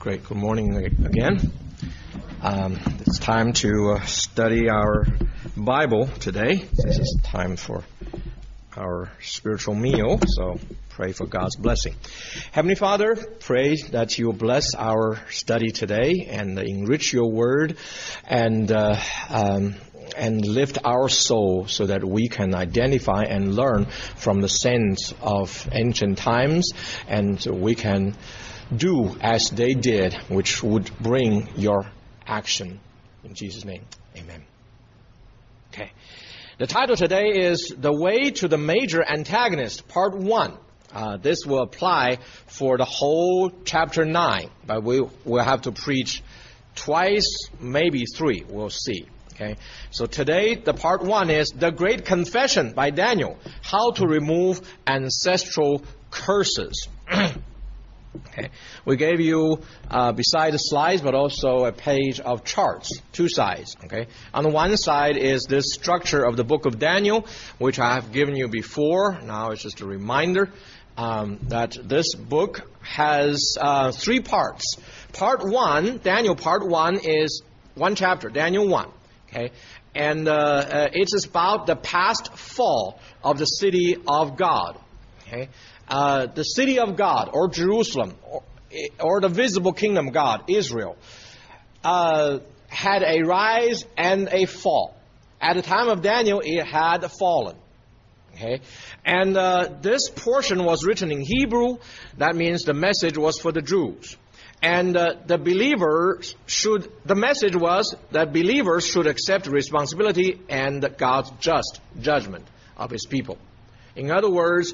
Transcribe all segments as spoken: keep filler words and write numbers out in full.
Great. Good morning again. Um, it's time to uh, study our Bible today. This is time for our spiritual meal, so pray for God's blessing. Heavenly Father, pray that you will bless our study today and enrich your word and uh, um, and lift our soul so that we can identify and learn from the saints of ancient times, and we can do as they did, which would bring your action. In Jesus' name, amen. Okay. The title today is The Way to the Major Antagonist, Part one. Uh, this will apply for the whole chapter nine, but we will have to preach twice, maybe three. We'll see. Okay. So today, the part one is The Great Confession by Daniel, How to Remove Ancestral Curses. Okay. We gave you, uh, beside the slides, but also a page of charts, two sides. Okay. On the one side is this structure of the book of Daniel, which I have given you before. Now it's just a reminder um, that this book has uh, three parts. Part one, Daniel part one, is one chapter, Daniel one. Okay. And uh, uh, it is about the past fall of the city of God. Okay. Uh, the city of God, or Jerusalem, or, or the visible kingdom of God, Israel, uh, had a rise and a fall. At the time of Daniel, it had fallen. Okay, and uh, this portion was written in Hebrew. That means the message was for the Jews, and uh, the believers should. The message was that believers should accept responsibility and God's just judgment of His people. In other words,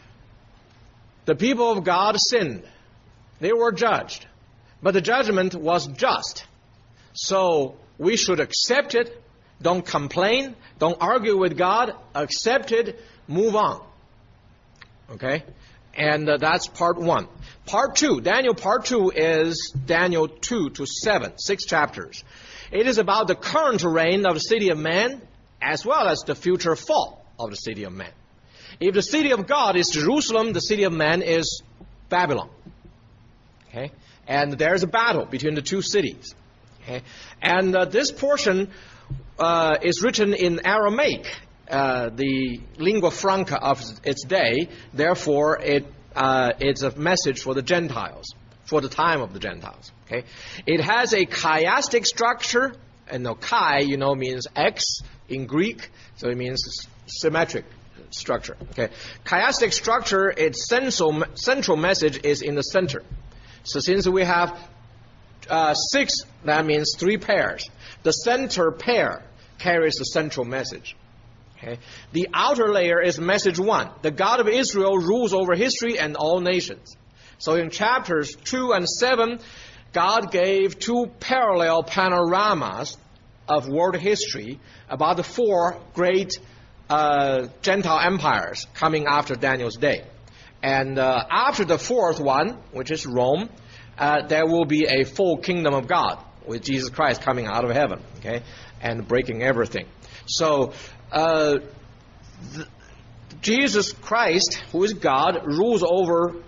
the people of God sinned. They were judged. But the judgment was just. So we should accept it. Don't complain. Don't argue with God. Accept it. Move on. Okay? And uh, that's part one. Part two, Daniel part two is Daniel two to seven, six chapters. It is about the current reign of the city of man as well as the future fall of the city of man. If the city of God is Jerusalem, the city of man is Babylon. Okay? And there's a battle between the two cities. Okay? And uh, this portion uh, is written in Aramaic, uh, the lingua franca of its day. Therefore, it uh, it's a message for the Gentiles, for the time of the Gentiles. Okay? It has a chiastic structure. And no, chi, you know, means X in Greek. So it means symmetric structure. Okay, chiastic structure, its central central message is in the center. So since we have uh, six, that means three pairs. The center pair carries the central message. Okay, the outer layer is message one. The God of Israel rules over history and all nations. So in chapters two and seven, God gave two parallel panoramas of world history about the four great Uh, Gentile empires coming after Daniel's day. And uh, after the fourth one, which is Rome, uh, there will be a full kingdom of God with Jesus Christ coming out of heaven, okay, and breaking everything. So uh, th- Jesus Christ, who is God, rules over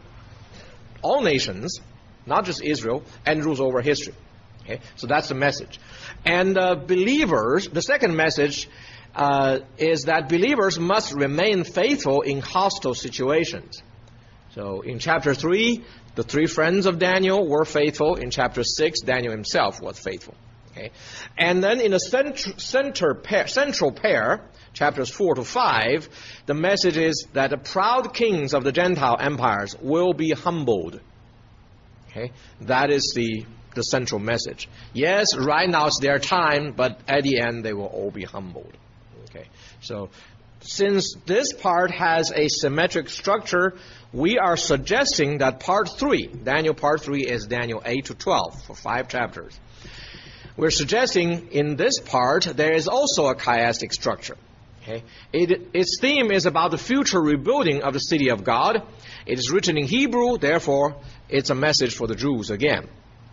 all nations, not just Israel, and rules over history. Okay, so that's the message. And uh, believers, the second message Uh, is that believers must remain faithful in hostile situations. So in chapter three, the three friends of Daniel were faithful. In chapter six, Daniel himself was faithful. Okay, and then in the center, center pair, central pair, chapters four to five, the message is that the proud kings of the Gentile empires will be humbled. Okay, that is the the central message. Yes, right now it's their time, but at the end they will all be humbled. Okay, so since this part has a symmetric structure, we are suggesting that part three, Daniel part three, is Daniel eight to twelve for five chapters. We're suggesting in this part there is also a chiastic structure. Okay, it, its theme is about the future rebuilding of the city of God. It is written in Hebrew, therefore it's a message for the Jews again.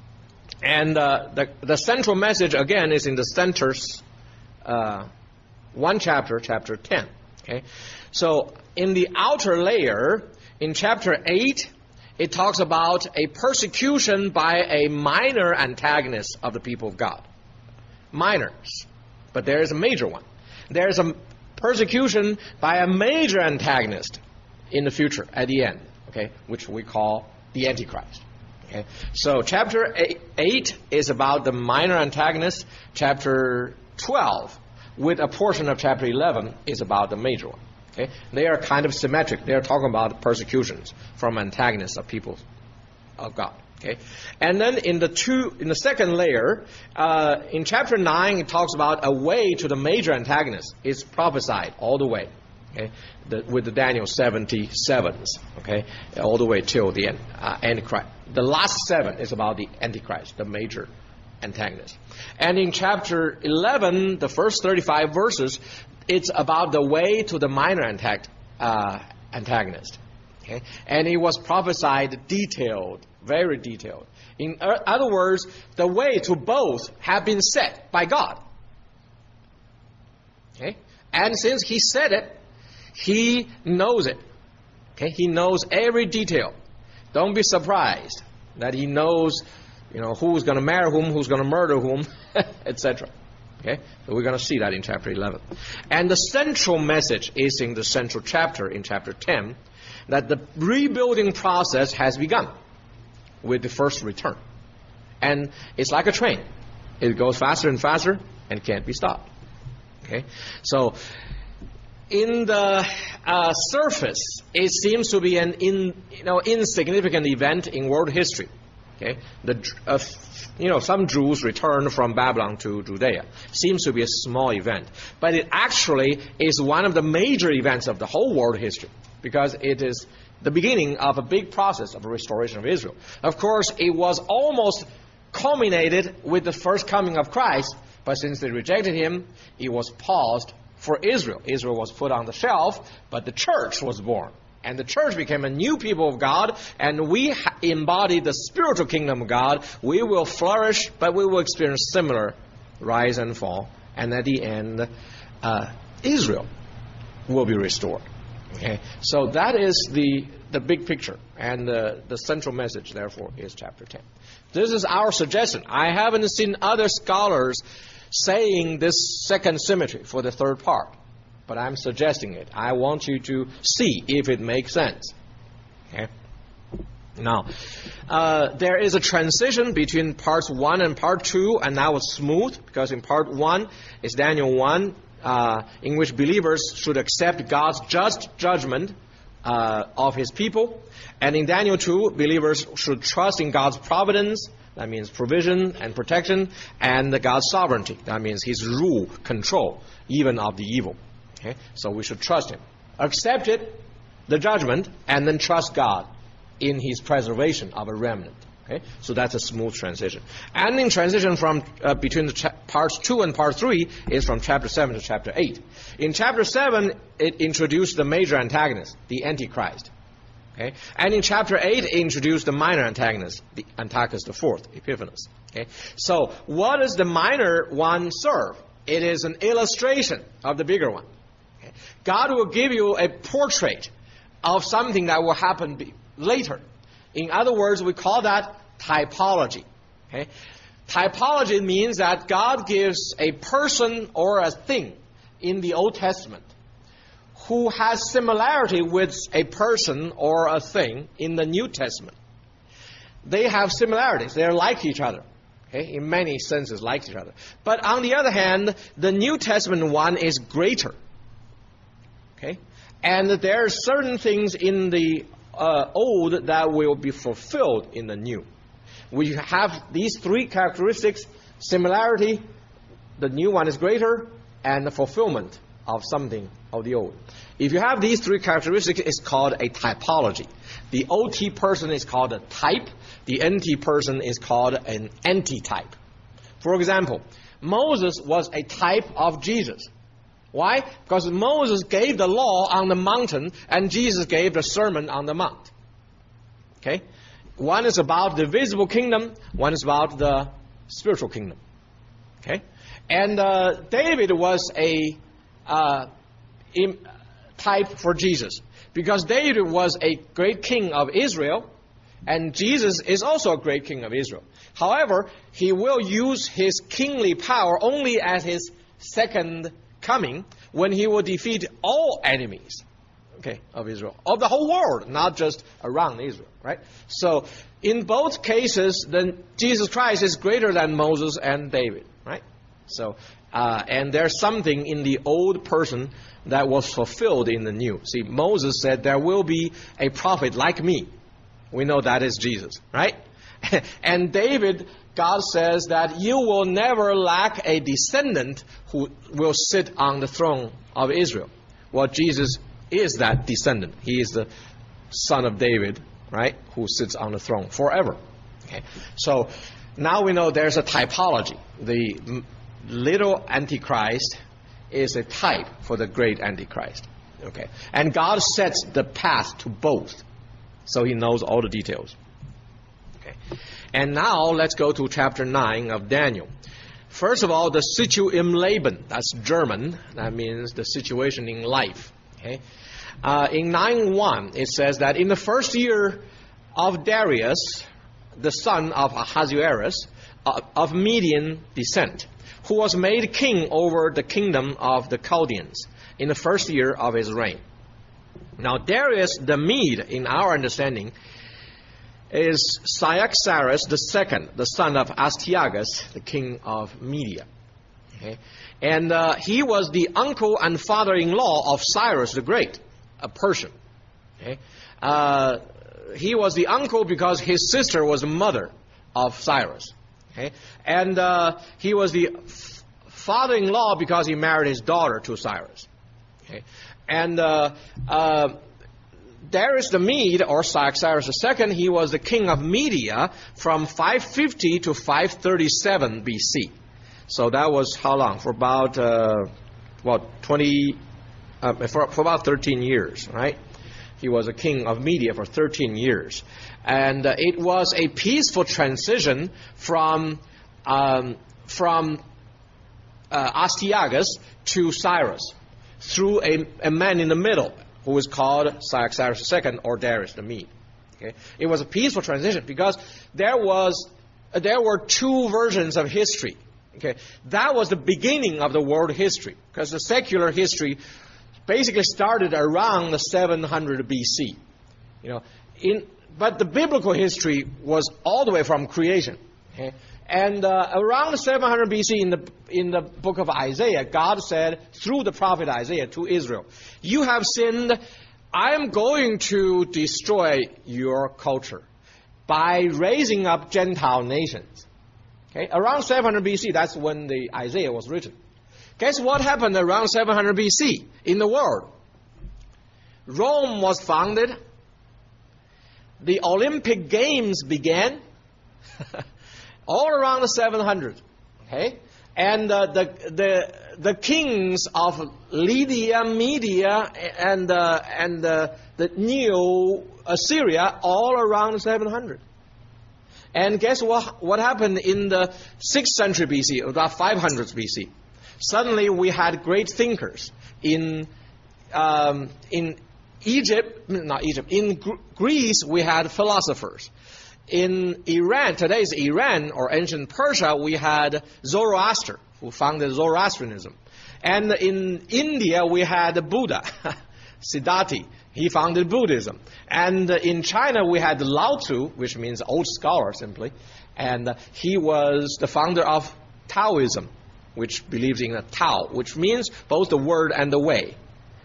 And uh, the, the central message again is in the center's uh, one chapter, chapter ten. Okay, so in the outer layer, in chapter eight, it talks about a persecution by a minor antagonist of the people of God. Minors. But there is a major one. There is a persecution by a major antagonist in the future, at the end, okay, which we call the Antichrist. Okay? So chapter eight is about the minor antagonist. Chapter twelve, with a portion of chapter eleven, is about the major one. Okay? They are kind of symmetric. They are talking about persecutions from antagonists of people of God. Okay? And then in the two, in the second layer, uh, in chapter nine, it talks about a way to the major antagonist. It's prophesied all the way. Okay, the, with the Daniel seventy-sevens, okay, all the way till the end, uh, Antichrist. The last seven is about the Antichrist, the major antagonist. And in chapter eleven, the first thirty-five verses, it's about the way to the minor antag- uh, antagonist. Okay, and it was prophesied detailed, very detailed. In other words, the way to both have been set by God. Okay, and since He said it, He knows it. Okay, He knows every detail. Don't be surprised that He knows, you know, who's going to marry whom, who's going to murder whom, et cetera. Okay, so we're going to see that in chapter eleven. And the central message is in the central chapter, in chapter ten, that the rebuilding process has begun with the first return. And it's like a train. It goes faster and faster and can't be stopped. Okay, so in the uh, surface, it seems to be an in, you know, insignificant event in world history. Okay, the uh, you know some Jews returned from Babylon to Judea. Seems to be a small event, but it actually is one of the major events of the whole world history, because it is the beginning of a big process of restoration of Israel. Of course, it was almost culminated with the first coming of Christ, but since they rejected Him, it was paused for Israel. Israel was put on the shelf, but the church was born. And the church became a new people of God, and we ha- embody the spiritual kingdom of God. We will flourish, but we will experience similar rise and fall. And at the end, uh, Israel will be restored. Okay, so that is the the big picture, and the, the central message, therefore, is chapter ten. This is our suggestion. I haven't seen other scholars saying this second symmetry for the third part, but I'm suggesting it. I want you to see if it makes sense. Okay. Now, uh, there is a transition between parts one and part two, and that was smooth, because in part one is Daniel one, uh, in which believers should accept God's just judgment uh, of His people. And in Daniel two, believers should trust in God's providence. That means provision and protection, and the God's sovereignty. That means His rule, control, even of the evil. Okay? So we should trust Him. Accept it, the judgment, and then trust God in His preservation of a remnant. Okay? So that's a smooth transition. And in transition from uh, between the cha- parts two and part three is from chapter seven to chapter eight. In chapter seven, it introduced the major antagonist, the Antichrist. Okay? And in chapter eight, it introduced the minor antagonist, the Antiochus the Fourth, Epiphanes. Okay? So what does the minor one serve? It is an illustration of the bigger one. Okay? God will give you a portrait of something that will happen be- later. In other words, we call that typology. Okay? Typology means that God gives a person or a thing in the Old Testament who has similarity with a person or a thing in the New Testament. They have similarities. They're like each other. Okay? In many senses, like each other. But on the other hand, the New Testament one is greater. Okay? And there are certain things in the Uh, old that will be fulfilled in the new. We have these three characteristics: similarity, the new one is greater, and the fulfillment of something of the old. If you have these three characteristics, it's called a typology. The O T person is called a type. The N T person is called an antitype. For example, Moses was a type of Jesus. Why? Because Moses gave the law on the mountain, and Jesus gave the sermon on the mount. Okay? One is about the visible kingdom, one is about the spiritual kingdom. Okay? And uh, David was a uh, type for Jesus, because David was a great king of Israel, And Jesus is also a great king of Israel. However, he will use his kingly power only at his second coming, when he will defeat all enemies, okay, of Israel, of the whole world, not just around Israel, right? So in both cases, then Jesus Christ is greater than Moses and David, right? So, uh, and there's something in the old person that was fulfilled in the new. See, Moses said, there will be a prophet like me. We know that is Jesus, right? And David, God says that you will never lack a descendant who will sit on the throne of Israel. Well, Jesus is that descendant. He is the son of David, right, who sits on the throne forever. Okay. So now we know there's a typology. The little Antichrist is a type for the great Antichrist. Okay. And God sets the path to both. So he knows all the details. Okay. And now let's go to chapter nine of Daniel. First of all, the situ im Leben. That's German. That means the situation in life. Okay. Uh, in nine one, it says that in the first year of Darius, the son of Ahasuerus, uh, of Median descent, who was made king over the kingdom of the Chaldeans in the first year of his reign. Now, Darius the Mede, in our understanding, is Cyaxares the second, the son of Astyages, the king of Media. Okay? And uh, he was the uncle and father-in-law of Cyrus the Great, a Persian. Okay? Uh, he was the uncle because his sister was the mother of Cyrus. Okay? And uh, he was the f- father-in-law because he married his daughter to Cyrus. Okay? And uh, uh, Darius the Mede, or Cyaxares the second, he was the king of Media from five fifty to five thirty-seven B C. So that was how long? For about, uh, what, twenty, uh, for, for about thirteen years, right? He was a king of Media for thirteen years. And uh, it was a peaceful transition from, um, from uh, Astyages to Cyrus, through a, a man in the middle who was called Cyaxares the second, or Darius the Mede. Okay? It was a peaceful transition because there was uh, there were two versions of history. Okay? That was the beginning of the world history, because the secular history basically started around the seven hundred B C. You know, in but the biblical history was all the way from creation. Okay? And uh, around seven hundred B C, in the in the book of Isaiah, God said through the prophet Isaiah to Israel, "You have sinned. I am going to destroy your culture by raising up Gentile nations." Okay, around seven hundred B C, that's when the Isaiah was written. Guess what happened around seven hundred B C in the world? Rome was founded. The Olympic Games began. All around the seven hundred, okay, and uh, the the the kings of Lydia, Media, and uh, and uh, the Neo Assyria, all around seven hundred. And guess what? What happened in the sixth century B C, about five hundred B C? Suddenly, we had great thinkers in um, in Egypt, not Egypt, in Gr- Greece. We had philosophers. In Iran, today's Iran, or ancient Persia, we had Zoroaster, who founded Zoroastrianism. And in India, we had Buddha, Siddhartha. He founded Buddhism. And in China, we had Lao Tzu, which means old scholar simply. And he was the founder of Taoism, which believes in a Tao, which means both the word and the way.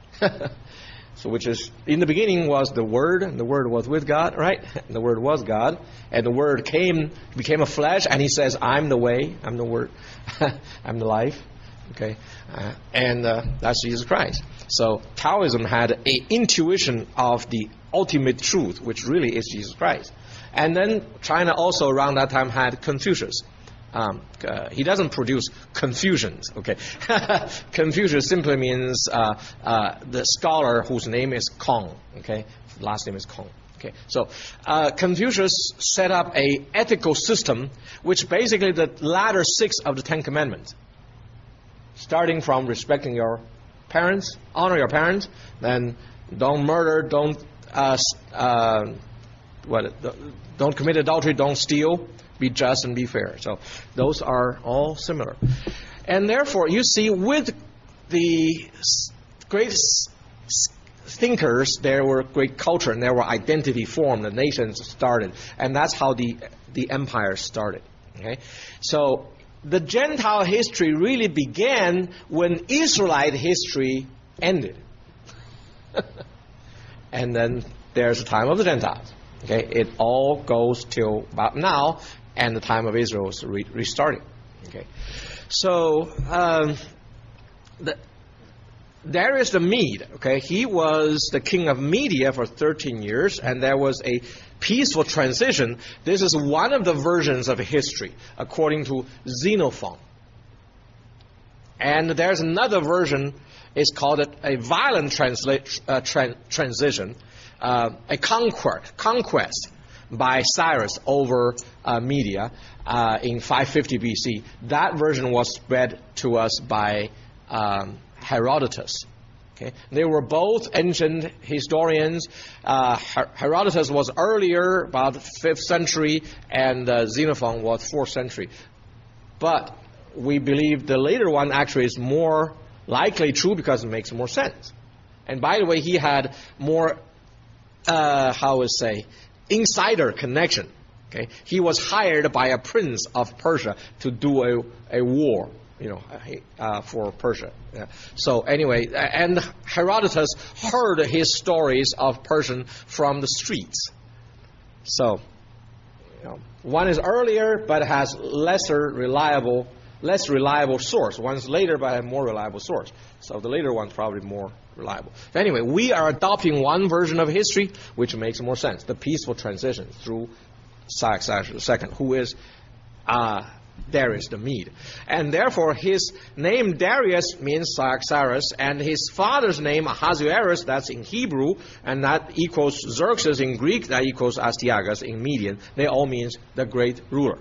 So which is, in the beginning was the Word, and the Word was with God, right? And the Word was God, and the Word came, became a flesh, and He says, I'm the way, I'm the Word, I'm the life, okay? Uh, and uh, that's Jesus Christ. So Taoism had an intuition of the ultimate truth, which really is Jesus Christ. And then China also around that time had Confucius. Um, uh, he doesn't produce confusions, okay? Confucius simply means uh, uh, the scholar whose name is Kong, okay? Last name is Kong, okay? So uh, Confucius set up a ethical system, which basically the latter six of the Ten Commandments, starting from respecting your parents, honor your parents, then don't murder, don't uh, uh, what? Don't commit adultery, don't steal, be just and be fair. So those are all similar. And therefore, you see, with the great thinkers, there were great culture, and there were identity formed, the nations started. And that's how the, the empire started. Okay? So the Gentile history really began when Israelite history ended. And then there's the time of the Gentiles. Okay, it all goes till about now, and the time of Israel is re- restarting. Okay, so um, the, Darius the Mede. Okay, he was the king of Media for thirteen years, and there was a peaceful transition. This is one of the versions of history, according to Xenophon. And there's another version. It's called a, a violent transla- uh, tra- transition, uh, a conquest, conquest by Cyrus over uh, Media uh, in five fifty B C. That version was spread to us by um, Herodotus. Okay, they were both ancient historians. Uh, Her- Herodotus was earlier, about fifth century, and uh, Xenophon was fourth century. But we believe the later one actually is more likely true because it makes more sense. And by the way, he had more, uh, how would say, insider connection. Okay, he was hired by a prince of Persia to do a, a war, you know, uh, for Persia. Yeah. So anyway, and Herodotus heard his stories of Persian from the streets. So, you know, one is earlier but has lesser reliable. less reliable source. One's later, but a more reliable source. So the later one's probably more reliable. So anyway, we are adopting one version of history, which makes more sense. The peaceful transition through Cyrus the Second, who is uh, Darius the Mede. And therefore, his name Darius means Cyrus, and his father's name Ahasuerus, that's in Hebrew, and that equals Xerxes in Greek, that equals Astyages in Median. They all means the great ruler.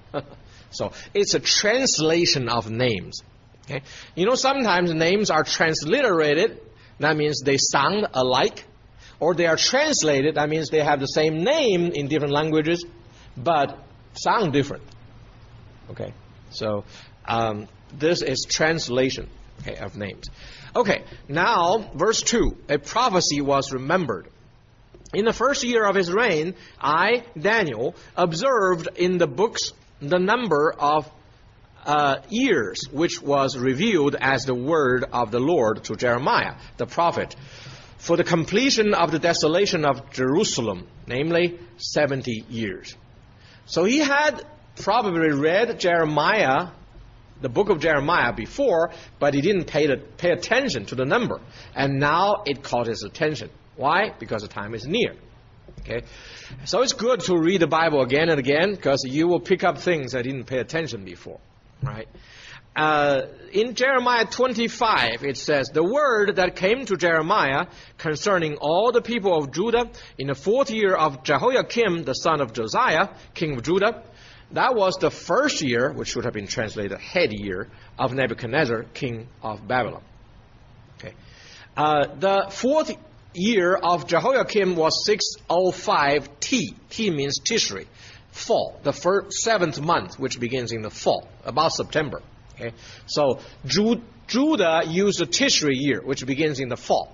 So it's a translation of names. Okay? You know, sometimes names are transliterated. That means they sound alike. Or they are translated. That means they have the same name in different languages, but sound different. Okay? So um, this is translation, okay, of names. Okay, now verse two. A prophecy was remembered. In the first year of his reign, I, Daniel, observed in the books the number of uh, years which was revealed as the word of the Lord to Jeremiah, the prophet, for the completion of the desolation of Jerusalem, namely seventy years. So he had probably read Jeremiah, the book of Jeremiah before, but he didn't pay, the, pay attention to the number. And now it caught his attention. Why? Because the time is near. Okay, so it's good to read the Bible again and again because you will pick up things I didn't pay attention before, right? Uh, in Jeremiah twenty-five, it says, the word that came to Jeremiah concerning all the people of Judah in the fourth year of Jehoiakim, the son of Josiah, king of Judah, that was the first year, which should have been translated head year, of Nebuchadnezzar, king of Babylon. Okay, uh, the fourth year of Jehoiakim was six oh five T. T means Tishri, fall, the first, seventh month, which begins in the fall, about September. Okay, so Ju- Judah used the Tishri year, which begins in the fall.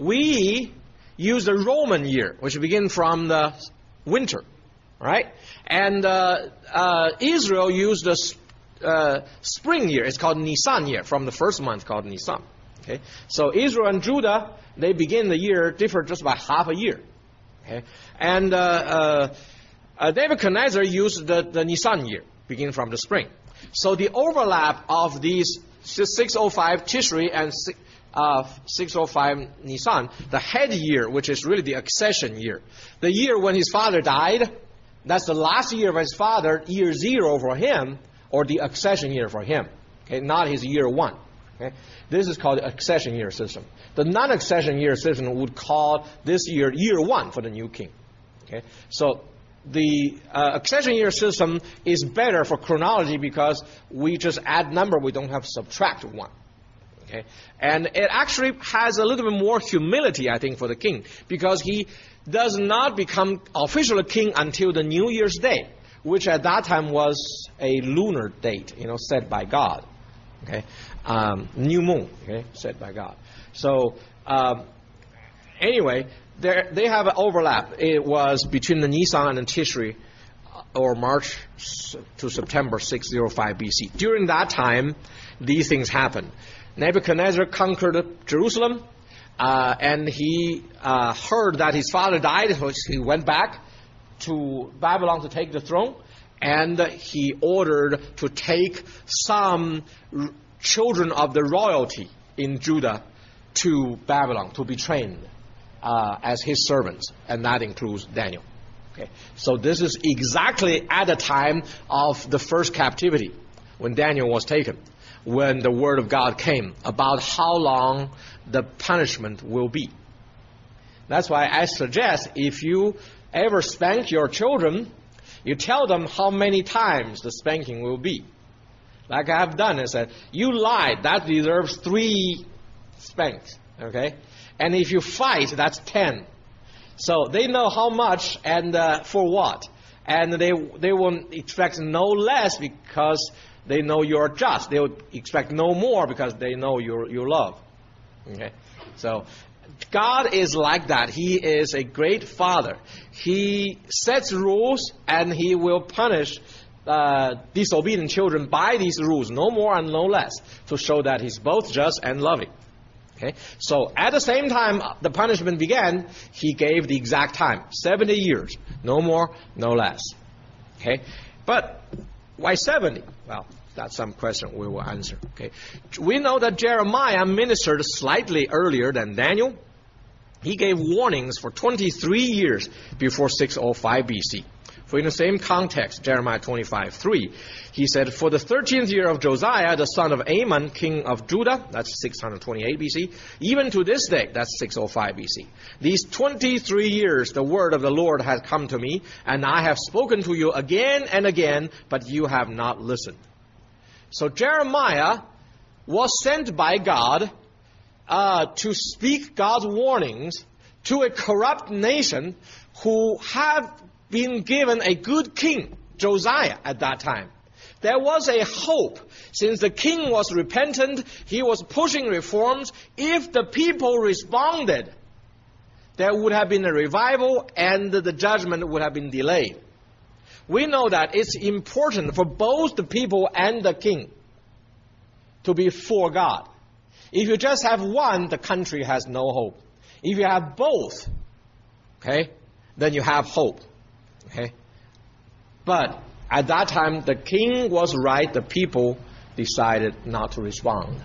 We use the Roman year, which begins from the winter, right? And uh, uh, Israel used the uh, spring year. It's called Nisan year, from the first month called Nisan. Okay, so Israel and Judah, they begin the year different just by half a year. Okay, and uh, uh, uh, Nebuchadnezzar used the, the Nisan year, beginning from the spring. So the overlap of these six oh five Tishri and uh, six oh five Nisan, the head year, which is really the accession year, the year when his father died, that's the last year of his father, year zero for him, or the accession year for him. Okay, not his year one. Okay, this is called the accession year system. The non-accession year system would call this year year one for the new king. Okay, so the uh, accession year system is better for chronology because we just add number, we don't have to subtract one. Okay, and it actually has a little bit more humility, I think, for the king, because he does not become officially king until the New Year's Day, which at that time was a lunar date, you know, set by God. Okay, um, new moon, okay, set by God. So um, anyway, there they have an overlap. It was between the Nisan and the Tishri, or March to September six oh five B C. During that time, these things happened. Nebuchadnezzar conquered Jerusalem, uh, and he uh, heard that his father died, so he went back to Babylon to take the throne, and he ordered to take some r- children of the royalty in Judah to Babylon to be trained uh, as his servants, and that includes Daniel. Okay. So this is exactly at the time of the first captivity, when Daniel was taken, when the word of God came about how long the punishment will be. That's why I suggest if you ever spank your children, you tell them how many times the spanking will be. Like I have done, I said, you lied, that deserves three spanks. Okay? And if you fight, that's ten. So they know how much and uh, for what. And they they will expect no less because they know you're just. They will expect no more because they know your your love. Okay? So God is like that. He is a great father. He sets rules and he will punish uh, disobedient children by these rules, no more and no less, to show that he's both just and loving. Okay? So at the same time the punishment began, he gave the exact time, seventy years, no more, no less. Okay? But why seventy? Well, that's some question we will answer. Okay? We know that Jeremiah ministered slightly earlier than Daniel. He gave warnings for twenty-three years before six oh five B C. For in the same context, Jeremiah twenty-five three, he said, for the thirteenth year of Josiah, the son of Amon, king of Judah, that's six twenty-eight B C, even to this day, that's six oh five B C. These twenty-three years, the word of the Lord has come to me, and I have spoken to you again and again, but you have not listened. So Jeremiah was sent by God uh, to speak God's warnings to a corrupt nation who have been given a good king, Josiah, at that time. There was a hope. Since the king was repentant, he was pushing reforms. If the people responded, there would have been a revival and the judgment would have been delayed. We know that it's important for both the people and the king to be for God. If you just have one, the country has no hope. If you have both, okay, then you have hope. Okay? But at that time, the king was right. The people decided not to respond.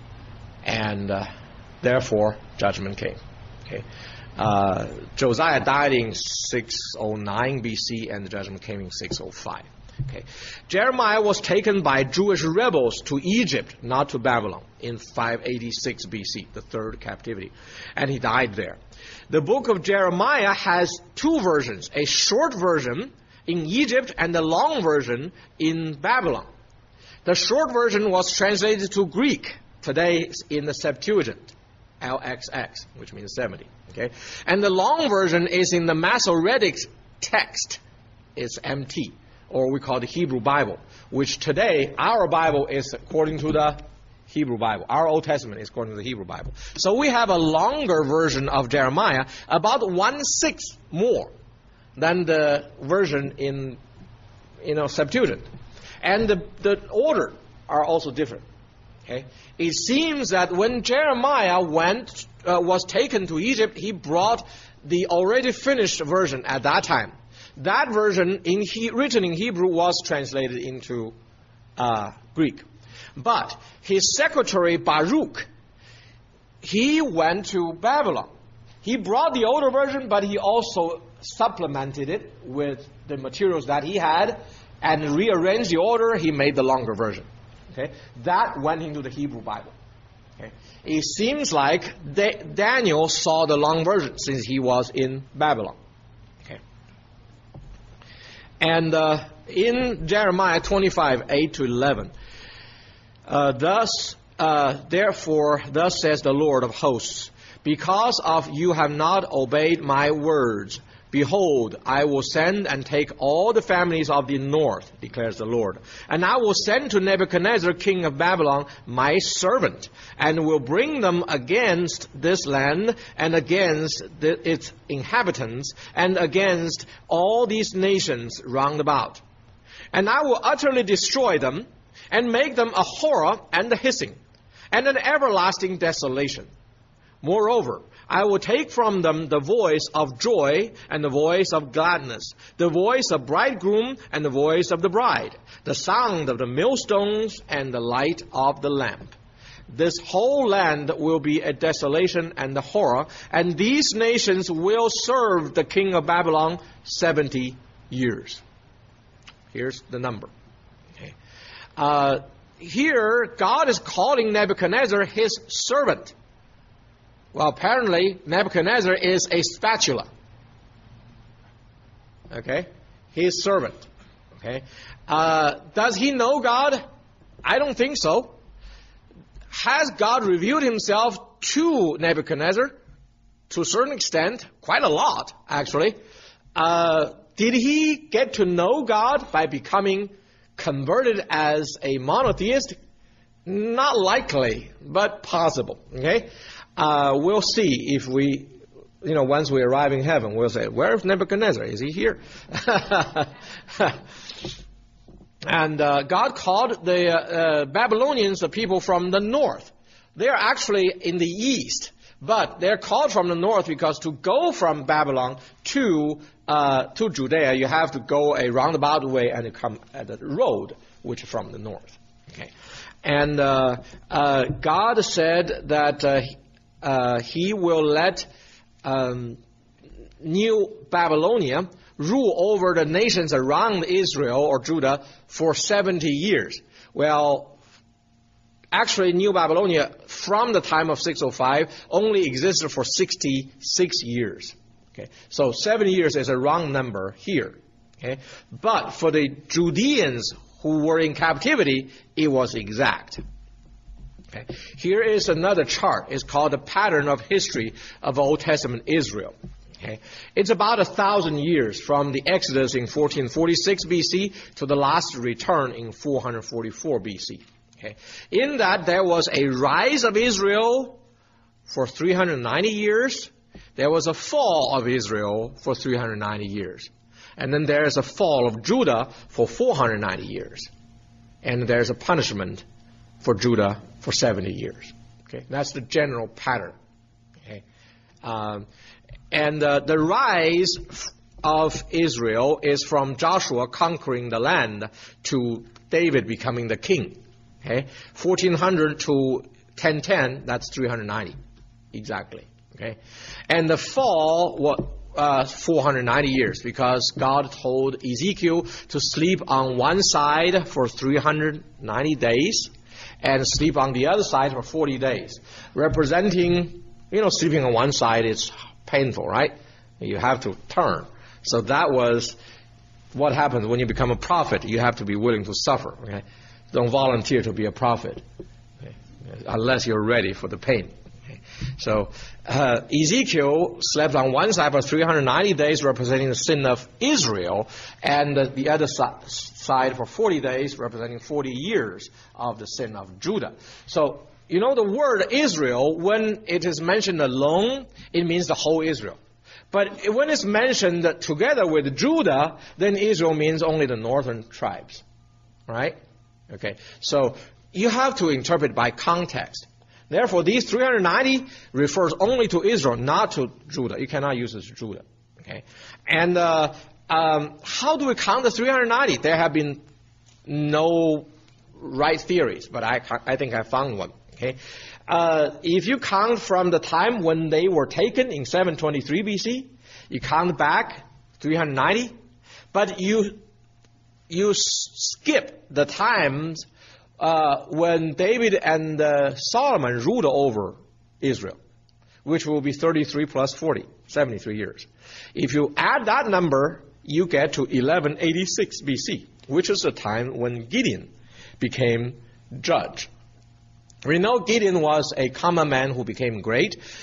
And uh, therefore, judgment came. Okay? Uh, Josiah died in six oh nine B C, and the judgment came in six oh five. Okay. Jeremiah was taken by Jewish rebels to Egypt, not to Babylon, in five eighty-six B C, the third captivity. And he died there. The book of Jeremiah has two versions, a short version in Egypt and a long version in Babylon. The short version was translated to Greek, today in the Septuagint, L X X, which means seventy. Okay? And the long version is in the Masoretic text, it's M T, or we call the Hebrew Bible, which today our Bible is according to the Hebrew Bible. Our Old Testament is according to the Hebrew Bible. So we have a longer version of Jeremiah, about one-sixth more than the version in, you know, Septuagint. And the, the order are also different. Okay? It seems that when Jeremiah went, uh, was taken to Egypt, he brought the already finished version at that time. That version, in he, written in Hebrew, was translated into uh, Greek. But his secretary, Baruch, he went to Babylon. He brought the older version, but he also supplemented it with the materials that he had and rearranged the order. He made the longer version. Okay? That went into the Hebrew Bible. Okay? It seems like da- Daniel saw the long version since he was in Babylon. Okay? And uh, in Jeremiah twenty-five, eight to eleven, Uh, thus, uh, therefore, thus says the Lord of hosts, because of you have not obeyed my words. Behold, I will send and take all the families of the north, declares the Lord. And I will send to Nebuchadnezzar, king of Babylon, my servant, and will bring them against this land and against the, its inhabitants and against all these nations round about. And I will utterly destroy them and make them a horror and a hissing and an everlasting desolation. Moreover, I will take from them the voice of joy and the voice of gladness, the voice of bridegroom and the voice of the bride, the sound of the millstones and the light of the lamp. This whole land will be a desolation and a horror, and these nations will serve the king of Babylon seventy years. Here's the number. Okay. Uh, here, God is calling Nebuchadnezzar his servant. Well, apparently, Nebuchadnezzar is a spatula. Okay? His servant. Okay? Uh, does he know God? I don't think so. Has God revealed himself to Nebuchadnezzar? To a certain extent. Quite a lot, actually. Uh, did he get to know God by becoming converted as a monotheist? Not likely, but possible. Okay? Uh, we'll see if we, you know, once we arrive in heaven, we'll say, where is Nebuchadnezzar? Is he here? And uh, God called the uh, uh, Babylonians the people from the north. They're actually in the east, but they're called from the north because to go from Babylon to uh, to Judea, you have to go a roundabout way and you come at the road, which is from the north. Okay, and uh, uh, God said that Uh, Uh, he will let um, New Babylonia rule over the nations around Israel or Judah for seventy years. Well, actually, New Babylonia, from the time of six oh five, only existed for sixty-six years. Okay, so seventy years is a wrong number here. Okay, but for the Judeans who were in captivity, it was exact. Okay. Here is another chart. It's called the pattern of history of Old Testament Israel. Okay. It's about a thousand years from the Exodus in fourteen forty-six B C to the last return in four forty-four B C. Okay. In that, there was a rise of Israel for three hundred ninety years. There was a fall of Israel for three hundred ninety years. And then there is a fall of Judah for four hundred ninety years. And there's a punishment for Judah for seventy years. Okay, that's the general pattern. Okay, um, and uh, the rise of Israel is from Joshua conquering the land to David becoming the king. Okay, fourteen hundred to ten ten, that's three hundred ninety, exactly. Okay, and the fall, what? Uh, four hundred ninety years, because God told Ezekiel to sleep on one side for three hundred ninety days. And sleep on the other side for forty days. Representing, you know, sleeping on one side is painful, right? You have to turn. So that was what happens when you become a prophet. You have to be willing to suffer. Okay? Don't volunteer to be a prophet, okay? Unless you're ready for the pain. Okay? So uh, Ezekiel slept on one side for three hundred ninety days, representing the sin of Israel, and uh, the other side side for forty days, representing forty years of the sin of Judah. So, you know, the word Israel, when it is mentioned alone, it means the whole Israel. But when it's mentioned together with Judah, then Israel means only the northern tribes. Right? Okay. So, you have to interpret by context. Therefore, these three hundred ninety refers only to Israel, not to Judah. You cannot use it as Judah. Okay. And, uh, Um, how do we count the three hundred ninety? There have been no right theories, but I, I think I found one. Okay, uh, if you count from the time when they were taken in seven twenty-three B C, you count back three hundred ninety, but you you skip the times uh, when David and uh, Solomon ruled over Israel, which will be thirty-three plus forty, seventy-three years. If you add that number, you get to eleven eighty-six B C, which is the time when Gideon became judge. We know Gideon was a common man who became great.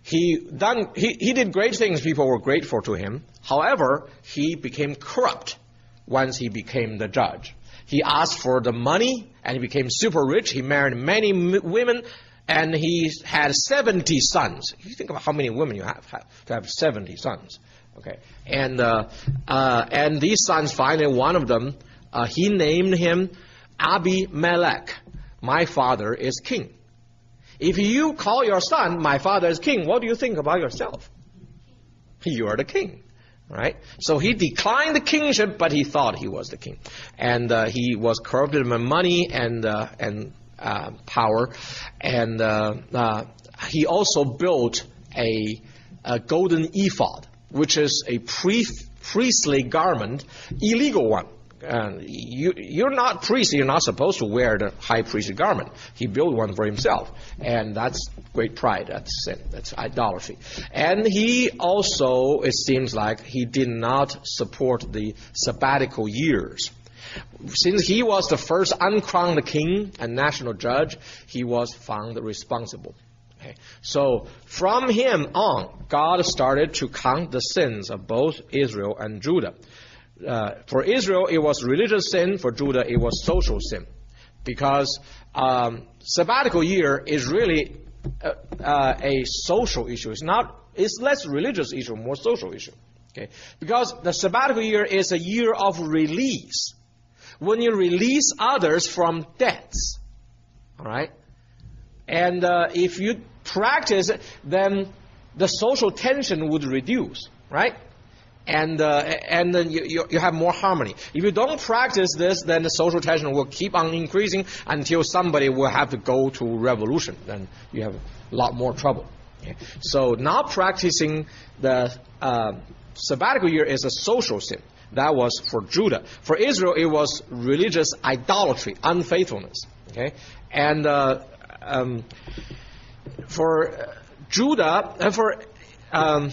he done he, he did great things. People were grateful to him. However, he became corrupt once he became the judge. He asked for the money, and he became super rich. He married many m- women, and he had seventy sons. You think about how many women you have, have to have seventy sons. Okay, and uh, uh, and these sons, finally, one of them, uh, he named him Abimelech. My father is king. If you call your son, my father is king, what do you think about yourself? You are the king. Right? So he declined the kingship, but he thought he was the king. And uh, he was corrupted with money and uh, and uh, power. And uh, uh, he also built a, a golden ephod, which is a priest, priestly garment, illegal one. Uh, you, you're not priest, you're not supposed to wear the high priestly garment. He built one for himself, and that's great pride. That's sin. That's idolatry. And he also, it seems like, he did not support the sabbatical years. Since he was the first uncrowned king and national judge, he was found responsible. Okay. So from him on, God started to count the sins of both Israel and Judah. Uh, for Israel, it was religious sin. For Judah, it was social sin. Because um, sabbatical year is really uh, uh, a social issue. It's not. It's less religious issue, more social issue. Okay? Because the sabbatical year is a year of release. When you release others from debts, all right? And uh, if you practice it, then the social tension would reduce, right? And uh, and then you, you you have more harmony. If you don't practice this, then the social tension will keep on increasing until somebody will have to go to revolution. Then you have a lot more trouble. Okay? So not practicing the uh, sabbatical year is a social sin. That was for Judah. For Israel, it was religious idolatry, unfaithfulness. Okay, and uh, um, for Judah, uh, for um,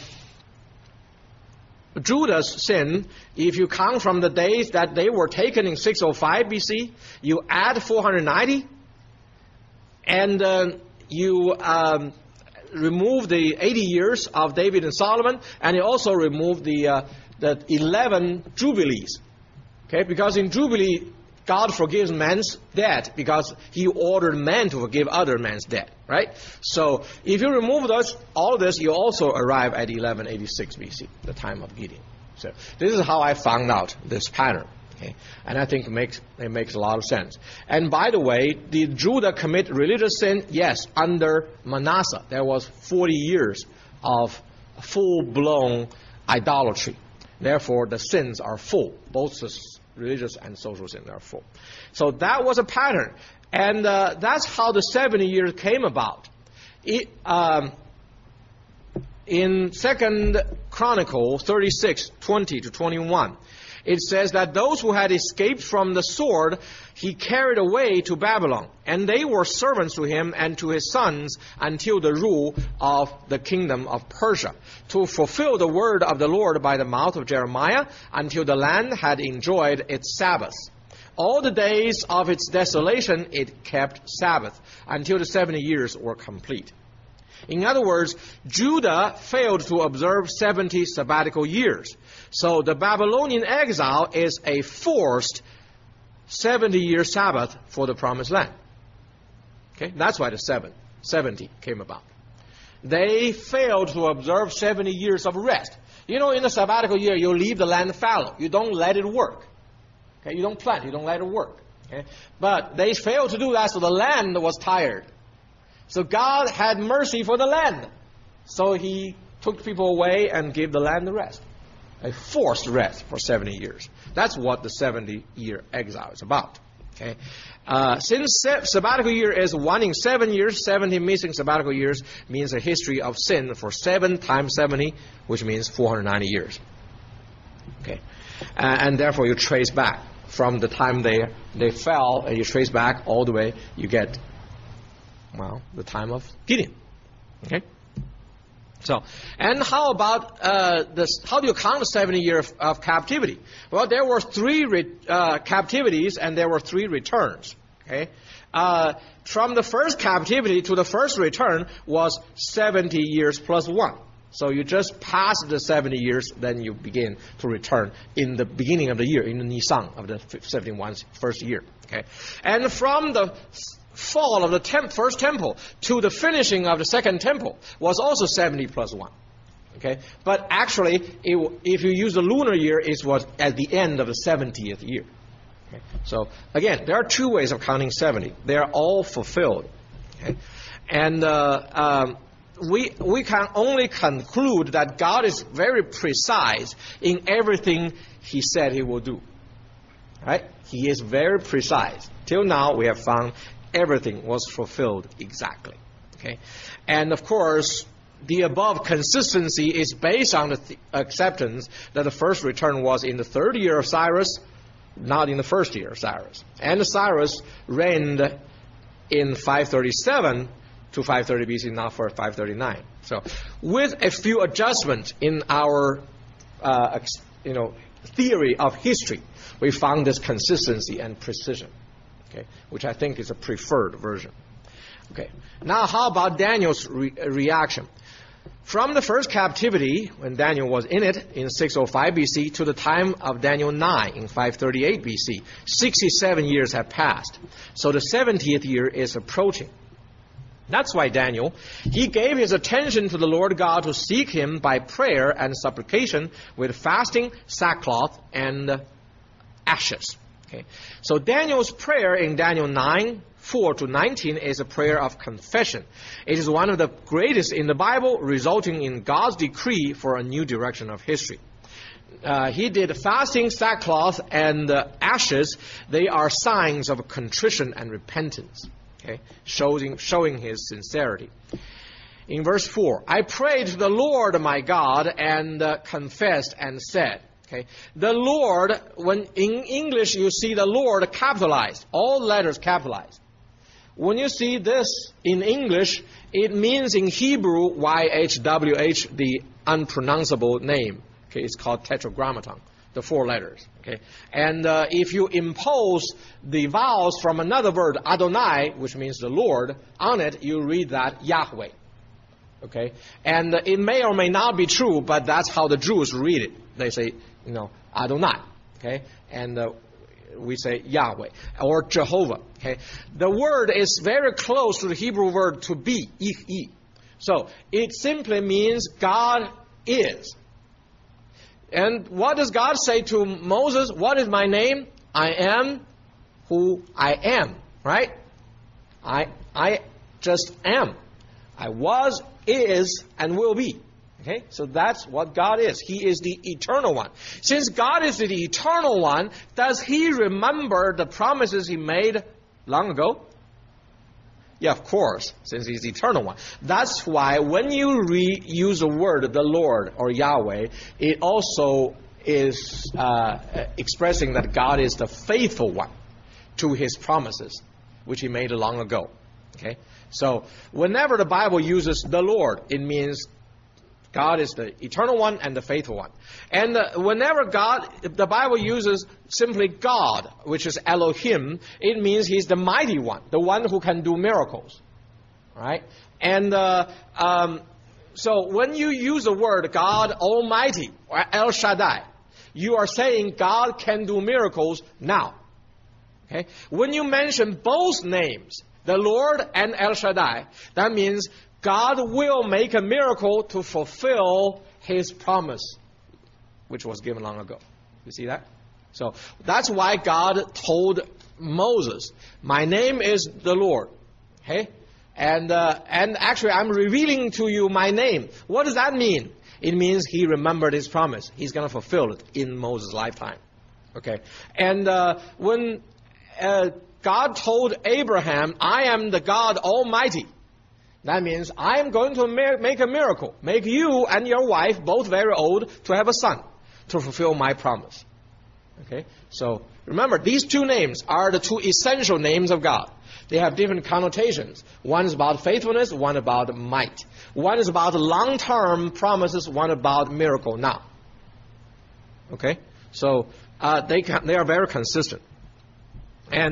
Judah's sin, if you count from the days that they were taken in six oh five B C, you add four hundred ninety, and uh, you um, remove the eighty years of David and Solomon, and you also remove the uh, the eleven jubilees. Okay, because in Jubilee, God forgives man's debt because he ordered man to forgive other man's debt, right? So if you remove those, all of this, you also arrive at eleven eighty-six B C, the time of Gideon. So this is how I found out this pattern. Okay, and I think it makes it makes a lot of sense. And by the way, did Judah commit religious sin? Yes, under Manasseh, there was forty years of full-blown idolatry. Therefore, the sins are full, both the religious and social sins are full. So that was a pattern, and uh, that's how the seventy years came about. It, um, in Second Chronicles thirty-six, twenty to twenty-one, it says that those who had escaped from the sword he carried away to Babylon, and they were servants to him and to his sons until the rule of the kingdom of Persia, to fulfill the word of the Lord by the mouth of Jeremiah, until the land had enjoyed its Sabbath. All the days of its desolation it kept Sabbath, until the seventy years were complete. In other words, Judah failed to observe seventy sabbatical years. So the Babylonian exile is a forced seventy-year Sabbath for the Promised Land. Okay, that's why the seven, seventy came about. They failed to observe seventy years of rest. You know, in the sabbatical year, you leave the land fallow. You don't let it work. Okay, you don't plant. You don't let it work. Okay, but they failed to do that, so the land was tired. So God had mercy for the land. So he took people away and gave the land the rest. A forced rest for seventy years. That's what the seventy-year exile is about. Okay, uh, since sabbatical year is one in seven years, seventy missing sabbatical years means a history of sin for seven times seventy, which means four hundred ninety years. Okay, uh, and therefore you trace back from the time they they fell, and you trace back all the way, you get, well, the time of Gideon. Okay. So, and how about uh, this? How do you count the seventy years of, of captivity? Well, there were three re, uh, captivities and there were three returns. Okay, uh, from the first captivity to the first return was seventy years plus one. So you just pass the seventy years, then you begin to return in the beginning of the year, in the Nisan of the seventy-one first year. Okay, and from the fall of the temp, first temple to the finishing of the second temple was also seventy plus one. Okay, but actually, it, if you use the lunar year, it was at the end of the seventieth year. Okay? So again, there are two ways of counting seventy. They are all fulfilled. Okay? And uh, um, we we can only conclude that God is very precise in everything He said He will do. Right? He is very precise. Till now, we have found everything was fulfilled exactly. Okay, and of course, the above consistency is based on the th- acceptance that the first return was in the third year of Cyrus, not in the first year of Cyrus. And Cyrus reigned in five thirty-seven to five thirty B C, not for five thirty-nine. So, with a few adjustments in our, uh, you know, theory of history, we found this consistency and precision, okay, which I think is a preferred version. Okay. Now, how about Daniel's re- reaction? From the first captivity, when Daniel was in it, in six oh five B C, to the time of Daniel nine in five thirty-eight B C, sixty-seven years have passed. So the seventieth year is approaching. That's why Daniel, he gave his attention to the Lord God to seek Him by prayer and supplication with fasting, sackcloth, and ashes. Okay. So Daniel's prayer in Daniel nine, four to nineteen is a prayer of confession. It is one of the greatest in the Bible, resulting in God's decree for a new direction of history. Uh, he did fasting, sackcloth, and uh, ashes. They are signs of contrition and repentance, okay, showing, showing his sincerity. In verse four, I prayed to the Lord my God and uh, confessed and said. Okay, the Lord, when in English you see the Lord capitalized, all letters capitalized. When you see this in English, it means in Hebrew, Y H W H, the unpronounceable name. Okay, it's called tetragrammaton, the four letters. Okay, and uh, if you impose the vowels from another word, Adonai, which means the Lord, on it, you read that Yahweh. Okay, and uh, it may or may not be true, but that's how the Jews read it. They say, you know, Adonai. Okay, and uh, we say Yahweh or Jehovah. Okay, the word is very close to the Hebrew word to be, ich. So it simply means God is. And what does God say to Moses? What is my name? I am who I am. Right? I I just am. I was, is, and will be. Okay, so that's what God is. He is the eternal one. Since God is the eternal one, does He remember the promises He made long ago? Yeah, of course, since He's the eternal one. That's why when you re- use the word the Lord or Yahweh, it also is uh, expressing that God is the faithful one to His promises, which He made long ago. Okay, so whenever the Bible uses the Lord, it means God is the eternal one and the faithful one. And uh, whenever God, the Bible uses simply God, which is Elohim, it means He's the mighty one, the one who can do miracles. Right? And uh, um, so when you use the word God Almighty, or El Shaddai, you are saying God can do miracles now. Okay? When you mention both names, the Lord and El Shaddai, that means God will make a miracle to fulfill His promise, which was given long ago. You see that? So that's why God told Moses, my name is the Lord. Okay? And, uh, and actually, I'm revealing to you my name. What does that mean? It means He remembered His promise. He's going to fulfill it in Moses' lifetime. Okay? And uh, when uh, God told Abraham, I am the God Almighty, that means I am going to make a miracle, make you and your wife both very old to have a son to fulfill my promise. Okay? So remember, these two names are the two essential names of God. They have different connotations. One is about faithfulness, one about might. One is about long-term promises, one about miracle now. Okay? So uh, they can, they are very consistent. And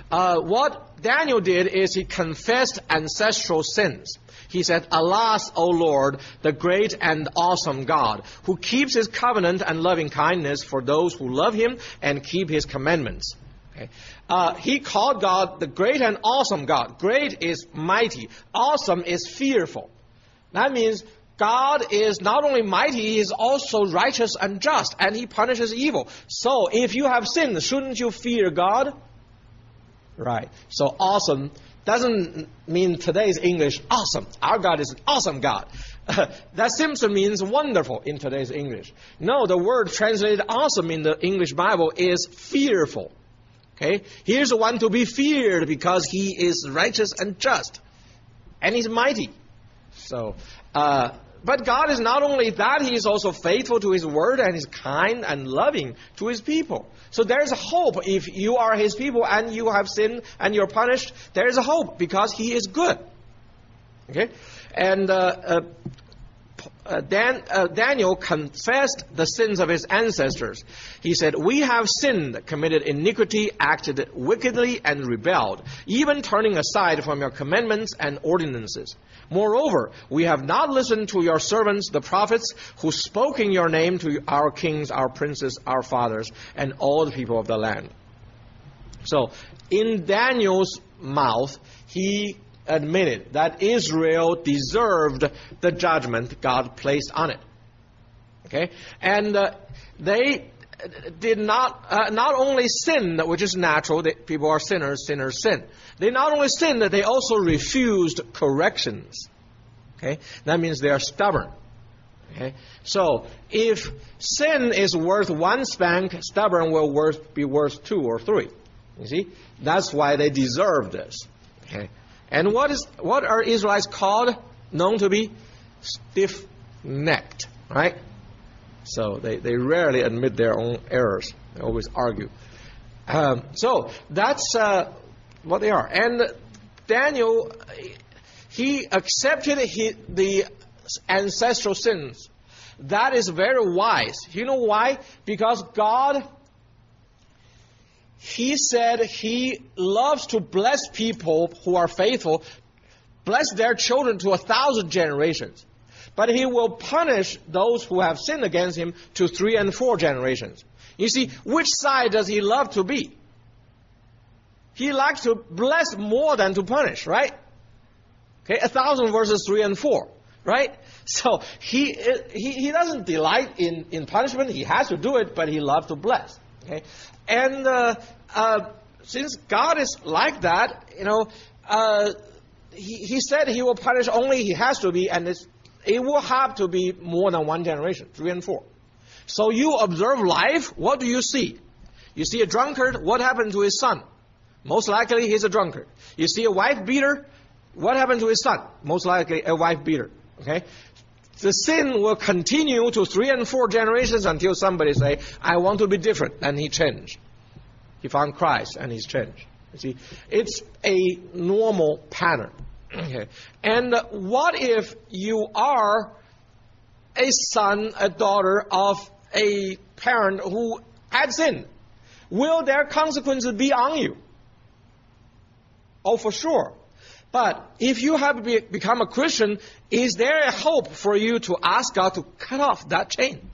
uh, what Daniel did is he confessed ancestral sins. He said, "Alas, O Lord, the great and awesome God, who keeps his covenant and loving kindness for those who love him and keep his commandments." Okay. Uh, he called God the great and awesome God. Great is mighty. Awesome is fearful. That means God is not only mighty, he is also righteous and just, and he punishes evil. So if you have sinned, shouldn't you fear God? Right. So awesome doesn't mean today's English awesome. Our God is an awesome God. That simply means wonderful in today's English. No, the word translated awesome in the English Bible is fearful. Okay? Here's the one to be feared because he is righteous and just. And he's mighty. So, uh, but God is not only that, he is also faithful to his word and is kind and loving to his people. So there is a hope if you are his people and you have sinned and you're punished. There is a hope because he is good. Okay? And uh, uh, uh, Dan, uh, Daniel confessed the sins of his ancestors. He said, "We have sinned, committed iniquity, acted wickedly, and rebelled, even turning aside from your commandments and ordinances. Moreover, we have not listened to your servants, the prophets, who spoke in your name to our kings, our princes, our fathers, and all the people of the land." So, in Daniel's mouth, he admitted that Israel deserved the judgment God placed on it. Okay? And uh, they did not, uh, not only sin, which is natural, that people are sinners, sinners sin. They not only sinned, they also refused corrections. Okay? That means they are stubborn. Okay? So, if sin is worth one spank, stubborn will worth, be worth two or three. You see? That's why they deserve this. Okay? And what is what are Israelites called? Known to be stiff-necked. Right? So, they, they rarely admit their own errors. They always argue. Um, so, that's uh, what they are. And Daniel, he accepted he, the ancestral sins. That is very wise. You know why? Because God, he said he loves to bless people who are faithful, bless their children to a thousand generations. But he will punish those who have sinned against him to three and four generations. You see, which side does he love to be? He likes to bless more than to punish, right? Okay, a thousand versus three and four, right? So he he he doesn't delight in, in punishment. He has to do it, but he loves to bless. Okay, and uh, uh, since God is like that, you know, uh, he he said he will punish only he has to be, and it's, it will have to be more than one generation, three and four. So you observe life. What do you see? You see a drunkard. What happened to his son? Most likely he's a drunkard. You see a wife beater. What happened to his son? Most likely a wife beater. Okay? The sin will continue to three and four generations until somebody say, "I want to be different," and he changed. He found Christ and he's changed. You see, it's a normal pattern. Okay. And what if you are a son, a daughter of a parent who had sinned? Will their consequences be on you? Oh, for sure. But if you have be, become a Christian, is there a hope for you to ask God to cut off that chain?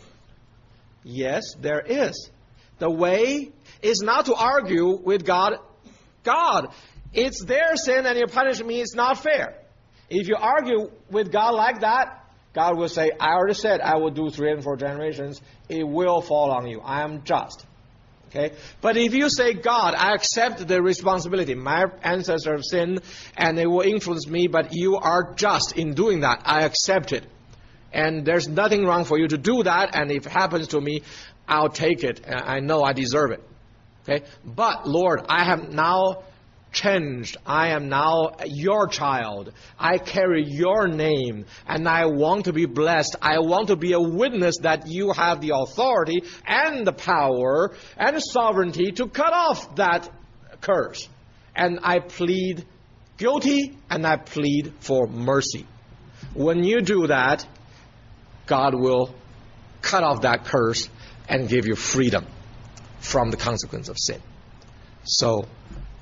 Yes, there is. The way is not to argue with God. God, it's their sin and you punish me. It's not fair. If you argue with God like that, God will say, "I already said I will do three and four generations. It will fall on you. I am just." Okay? But if you say, "God, I accept the responsibility. My ancestors have sinned and they will influence me, but you are just in doing that. I accept it. And there's nothing wrong for you to do that. And if it happens to me, I'll take it. I know I deserve it." Okay? But, Lord, I have now changed. I am now your child. I carry your name and I want to be blessed. I want to be a witness that you have the authority and the power and the sovereignty to cut off that curse. And I plead guilty and I plead for mercy. When you do that, God will cut off that curse and give you freedom from the consequence of sin. So,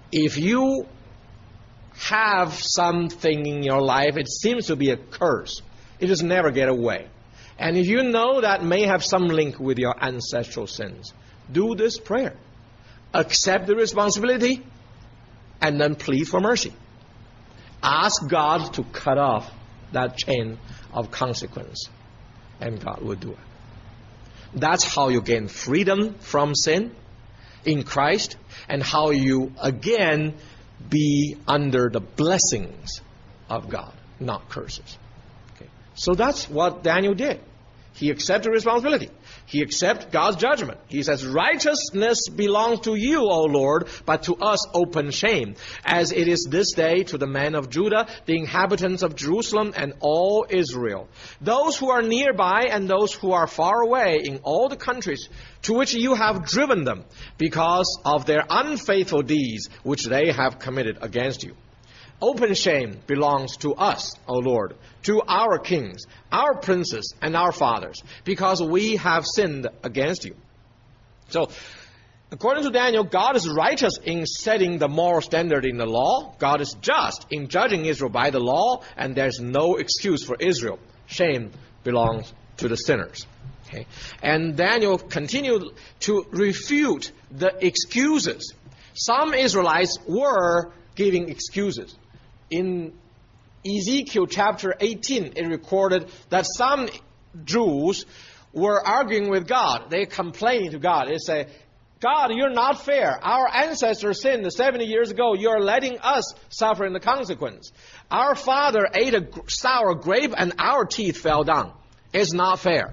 if you have something in your life, it seems to be a curse. It just never get away. And if you know that may have some link with your ancestral sins, do this prayer. Accept the responsibility and then plead for mercy. Ask God to cut off that chain of consequence, and God will do it. That's how you gain freedom from sin in Christ, and how you again be under the blessings of God, not curses. Okay. So that's what Daniel did. He accepted responsibility. He accepted God's judgment. He says, righteousness belongs to you, O Lord, but to us open shame, as it is this day to the men of Judah, the inhabitants of Jerusalem, and all Israel. Those who are nearby and those who are far away in all the countries to which you have driven them, because of their unfaithful deeds which they have committed against you. Open shame belongs to us, O Lord, to our kings, our princes, and our fathers, because we have sinned against you. So, according to Daniel, God is righteous in setting the moral standard in the law. God is just in judging Israel by the law, and there's no excuse for Israel. Shame belongs to the sinners. Okay? And Daniel continued to refute the excuses. Some Israelites were giving excuses. In Ezekiel chapter eighteen, it recorded that some Jews were arguing with God. They complaining to God. They say, God, you're not fair. Our ancestors sinned seventy years ago. You're letting us suffer in the consequence. Our father ate a sour grape and our teeth fell down. It's not fair.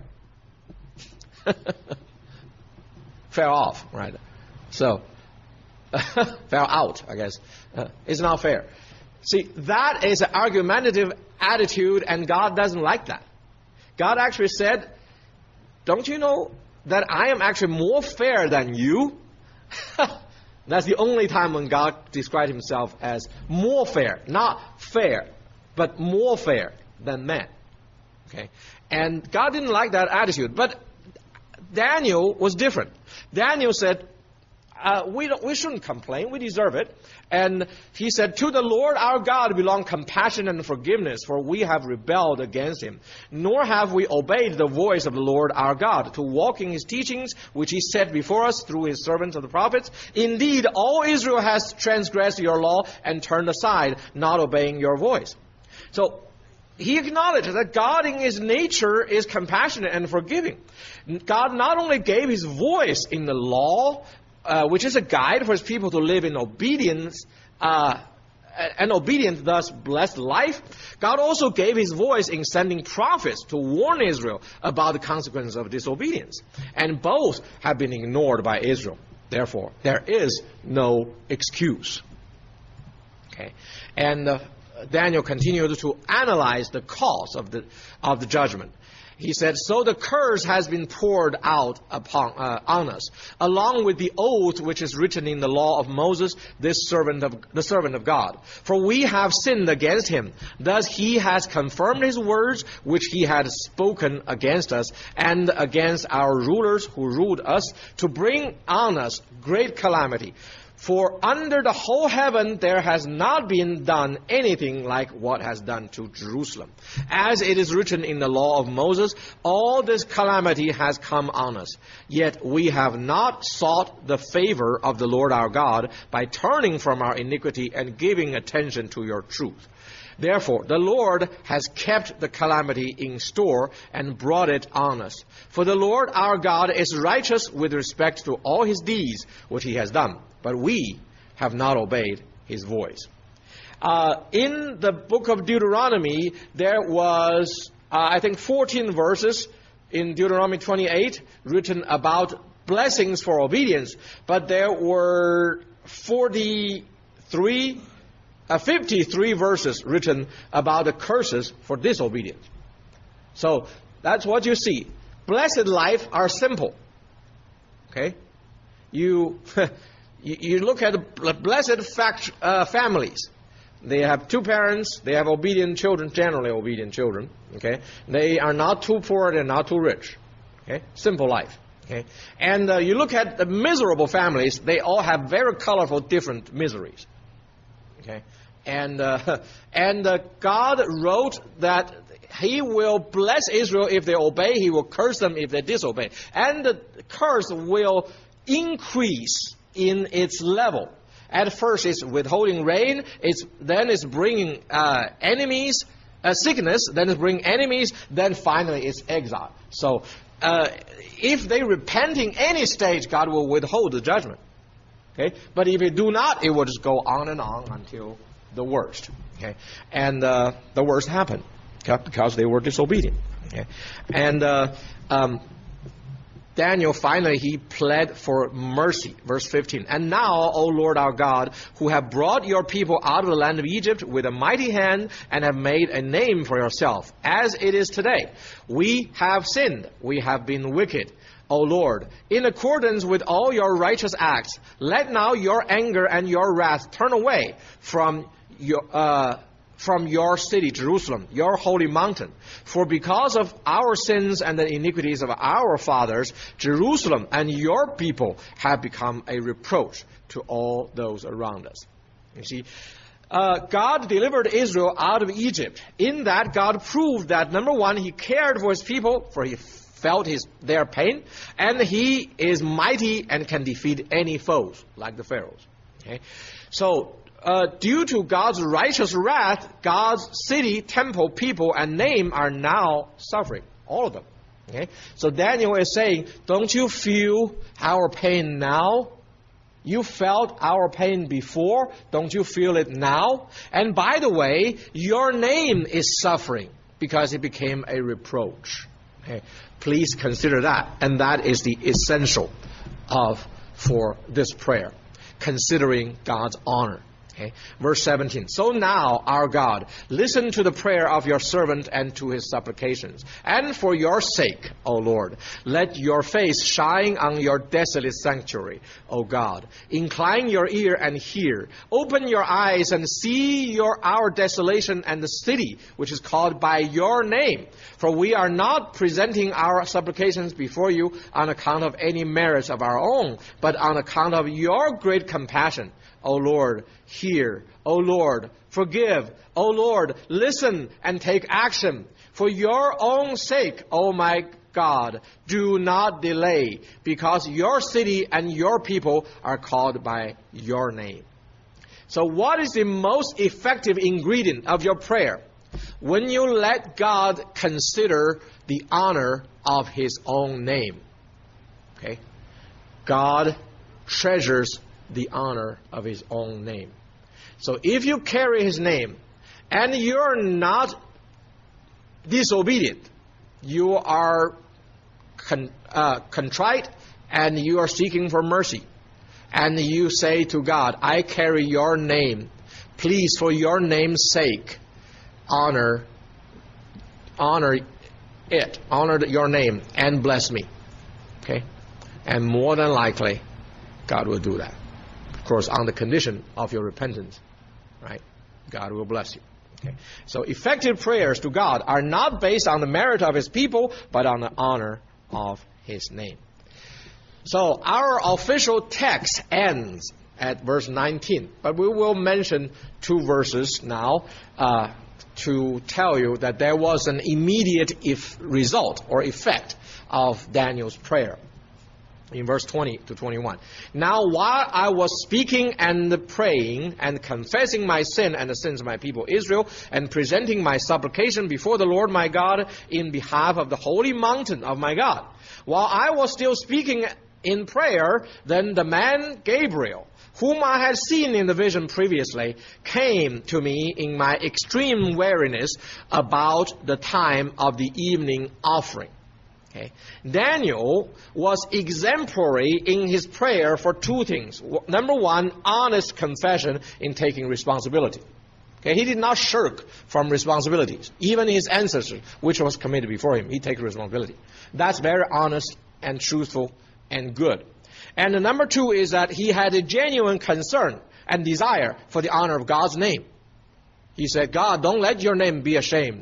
Fell off, right? So, fell out, I guess. Uh, it's not fair. See, that is an argumentative attitude, and God doesn't like that. God actually said, don't you know that I am actually more fair than you? That's the only time when God described himself as more fair. Not fair, but more fair than man. Okay? And God didn't like that attitude. But Daniel was different. Daniel said, Uh, we don't, we shouldn't complain. We deserve it. And he said, to the Lord our God belong compassion and forgiveness, for we have rebelled against him. Nor have we obeyed the voice of the Lord our God, to walk in his teachings, which he set before us through his servants of the prophets. Indeed, all Israel has transgressed your law and turned aside, not obeying your voice. So, he acknowledged that God in his nature is compassionate and forgiving. God not only gave his voice in the law, Uh, which is a guide for his people to live in obedience, uh, an obedient, thus blessed life. God also gave his voice in sending prophets to warn Israel about the consequences of disobedience. And both have been ignored by Israel. Therefore, there is no excuse. Okay, and uh, Daniel continued to analyze the cause of the of the judgment. He said, so the curse has been poured out upon uh, on us, along with the oath which is written in the law of Moses, this servant of the servant of God. For we have sinned against him. Thus he has confirmed his words which he had spoken against us and against our rulers who ruled us, to bring on us great calamity. For under the whole heaven there has not been done anything like what has done to Jerusalem. As it is written in the law of Moses, all this calamity has come on us. Yet we have not sought the favor of the Lord our God by turning from our iniquity and giving attention to your truth. Therefore, the Lord has kept the calamity in store and brought it on us. For the Lord our God is righteous with respect to all his deeds which he has done. But we have not obeyed his voice. Uh, in the book of Deuteronomy, there was, uh, I think, fourteen verses in Deuteronomy twenty-eight written about blessings for obedience. But there were forty-three, uh, fifty-three verses written about the curses for disobedience. So that's what you see. Blessed life are simple. Okay? You... You look at the blessed fact, uh, families. They have two parents. They have obedient children, generally obedient children. Okay, they are not too poor. They're not too rich. Okay, simple life. Okay? And uh, you look at the miserable families, they all have very colorful, different miseries. Okay? And, uh, and uh, God wrote that He will bless Israel if they obey. He will curse them if they disobey. And the curse will increase in its level. At first, it's withholding rain. It's, then it's bringing uh, enemies, uh, sickness. Then it's bringing enemies. Then finally, it's exile. So, uh, if they repent in any stage, God will withhold the judgment. Okay, but if they do not, it will just go on and on until the worst. Okay, and uh, the worst happened because they were disobedient. Okay, and uh, um, Daniel, finally, he pled for mercy. Verse fifteen. And now, O Lord our God, who have brought your people out of the land of Egypt with a mighty hand and have made a name for yourself, as it is today, we have sinned, we have been wicked. O Lord, in accordance with all your righteous acts, let now your anger and your wrath turn away from your uh, from your city, Jerusalem, your holy mountain. For because of our sins and the iniquities of our fathers, Jerusalem and your people have become a reproach to all those around us. You see, uh, God delivered Israel out of Egypt. In that, God proved that, number one, He cared for His people, for He felt his their pain, and He is mighty and can defeat any foes, like the Pharaohs. Okay? So, Uh, due to God's righteous wrath, God's city, temple, people, and name are now suffering. All of them. Okay? So Daniel is saying, don't you feel our pain now? You felt our pain before. Don't you feel it now? And by the way, your name is suffering because it became a reproach. Okay? Please consider that. And that is the essential of for this prayer. Considering God's honor. Okay. Verse seventeen. So now, our God, listen to the prayer of your servant and to his supplications. And for your sake, O Lord, let your face shine on your desolate sanctuary, O God. Incline your ear and hear. Open your eyes and see your our desolation and the city, which is called by your name. For we are not presenting our supplications before you on account of any merits of our own, but on account of your great compassion. O Lord, hear. O Lord, forgive. O Lord, listen and take action. For your own sake, O my God, do not delay, because your city and your people are called by your name. So what is the most effective ingredient of your prayer? When you let God consider the honor of His own name. Okay? God treasures the honor of His own name. So if you carry His name and you're not disobedient, you are con, uh, contrite and you are seeking for mercy, and you say to God, I carry your name, please for your name's sake honor honor it, honor your name and bless me. Okay? And more than likely God will do that. Of course, on the condition of your repentance, right? God will bless you. Okay? So effective prayers to God are not based on the merit of His people, but on the honor of His name. So our official text ends at verse nineteen, but we will mention two verses now uh, to tell you that there was an immediate if result or effect of Daniel's prayer. In verse twenty to twenty-one. Now while I was speaking and praying and confessing my sin and the sins of my people Israel and presenting my supplication before the Lord my God in behalf of the holy mountain of my God, while I was still speaking in prayer, then the man Gabriel, whom I had seen in the vision previously, came to me in my extreme weariness about the time of the evening offering. Okay. Daniel was exemplary in his prayer for two things. Number one, honest confession in taking responsibility. Okay. He did not shirk from responsibilities. Even his ancestors, which was committed before him, he takes responsibility. That's very honest and truthful and good. And the number two is that he had a genuine concern and desire for the honor of God's name. He said, God, don't let your name be ashamed.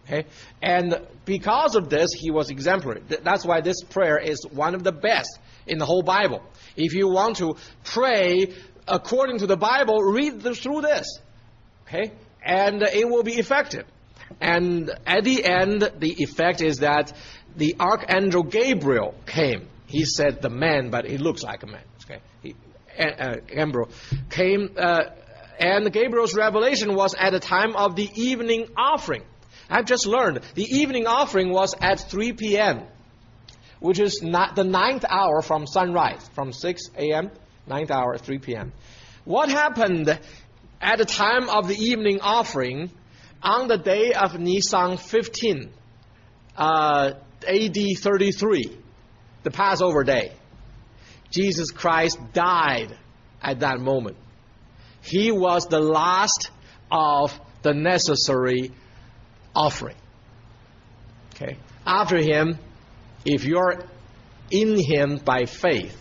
Okay? And because of this, he was exemplary. That's why this prayer is one of the best in the whole Bible. If you want to pray according to the Bible, read through this. Okay? And it will be effective. And at the end, the effect is that the Archangel Gabriel came. He said the man, but he looks like a man. Okay? He, uh, Gabriel came, uh, and Gabriel's revelation was at the time of the evening offering. I've just learned the evening offering was at three p.m., which is not the ninth hour from sunrise, from six a.m., ninth hour, three p.m. What happened at the time of the evening offering on the day of Nisan fifteen, uh, A D thirty-three, the Passover day? Jesus Christ died at that moment. He was the last of the necessary offering. Okay. After him, if you're in him by faith,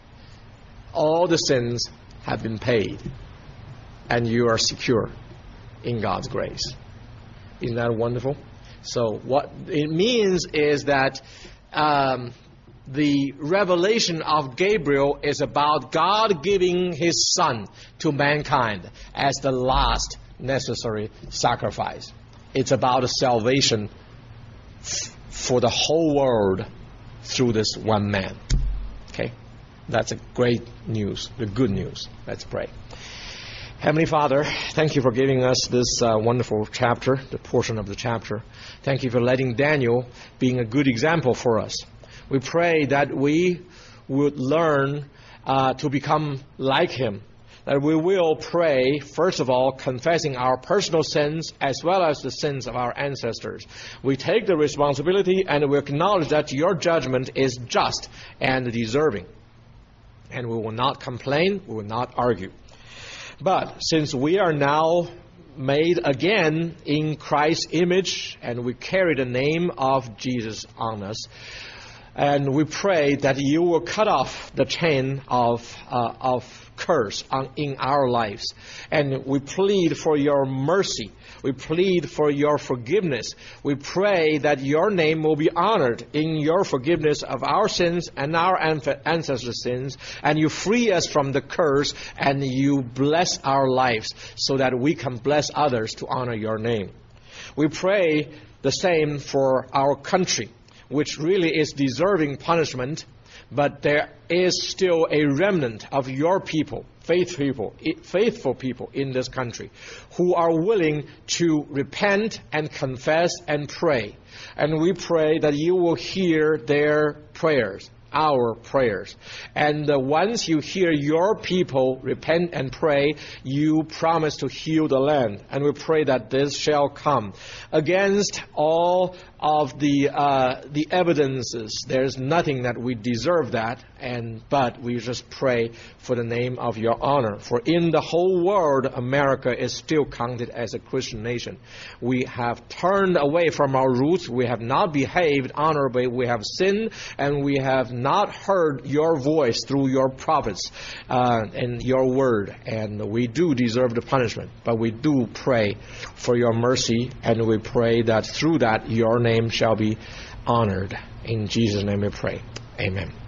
all the sins have been paid, and you are secure in God's grace. Isn't that wonderful? So what it means is that um, the revelation of Gabriel is about God giving his Son to mankind as the last necessary sacrifice. It's about a salvation f- for the whole world through this one man. Okay? That's a great news, the good news. Let's pray. Heavenly Father, thank you for giving us this uh, wonderful chapter, the portion of the chapter. Thank you for letting Daniel being a good example for us. We pray that we would learn uh, to become like him, that we will pray, first of all, confessing our personal sins as well as the sins of our ancestors. We take the responsibility and we acknowledge that your judgment is just and deserving. And we will not complain, we will not argue. But since we are now made again in Christ's image and we carry the name of Jesus on us, and we pray that you will cut off the chain of uh, of curse on, in our lives. And we plead for your mercy. We plead for your forgiveness. We pray that your name will be honored in your forgiveness of our sins and our ancestors' sins, and you free us from the curse, and you bless our lives so that we can bless others to honor your name. We pray the same for our country, which really is deserving punishment, but there is still a remnant of your people, faith people, faithful people in this country who are willing to repent and confess and pray. And we pray that you will hear their prayers, our prayers. And uh, once you hear your people repent and pray, you promise to heal the land. And we pray that this shall come. Against all of the uh, the evidences, there's nothing that we deserve that, and but we just pray for the name of your honor. For in the whole world, America is still counted as a Christian nation. We have turned away from our roots. We have not behaved honorably. We have sinned, and we have not heard your voice through your prophets uh, and your word. And we do deserve the punishment, but we do pray for your mercy, and we pray that through that your name shall be honored. In Jesus' name we pray. Amen.